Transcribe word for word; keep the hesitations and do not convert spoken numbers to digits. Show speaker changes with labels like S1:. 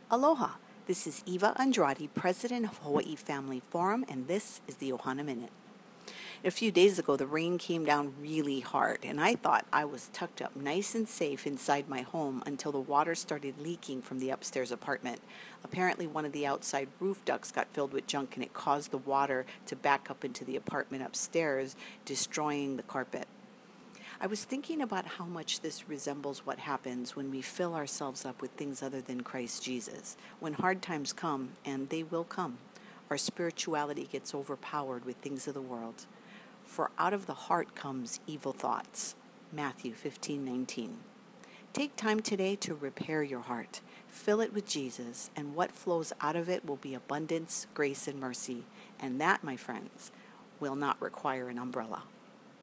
S1: Aloha, this is Eva Andrade, President of Hawaii Family Forum, and this is the Ohana Minute. A few days ago, the rain came down really hard, and I thought I was tucked up nice and safe inside my home until the water started leaking from the upstairs apartment. Apparently, one of the outside roof ducts got filled with junk, and it caused the water to back up into the apartment upstairs, destroying the carpet. I was thinking about how much this resembles what happens when we fill ourselves up with things other than Christ Jesus. When hard times come, and they will come, our spirituality gets overpowered with things of the world. For out of the heart comes evil thoughts. Matthew fifteen nineteen. Take time today to repair your heart. Fill it with Jesus, and what flows out of it will be abundance, grace, and mercy. And that, my friends, will not require an umbrella.